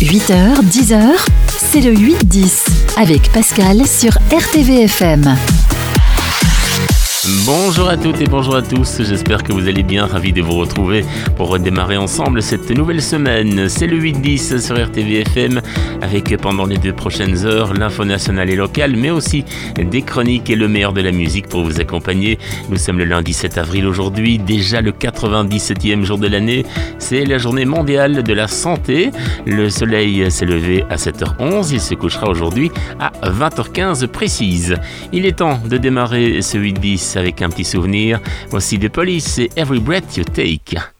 8h, 10h, c'est le 8-10 avec Pascal sur RTVFM. Bonjour à toutes et bonjour à tous, j'espère que vous allez bien, ravi de vous retrouver pour redémarrer ensemble cette nouvelle semaine. C'est le 8-10 sur RTVFM avec pendant les 2 prochaines heures l'info nationale et locale, mais aussi des chroniques et le meilleur de la musique pour vous accompagner. Nous sommes le lundi 7 avril aujourd'hui, déjà le 97e jour de l'année, c'est la journée mondiale de la santé. Le soleil s'est levé à 7h11, il se couchera aujourd'hui à 20h15 précise. Il est temps de démarrer ce 8-10 avec un petit souvenir. Voici The Police et Every Breath You Take.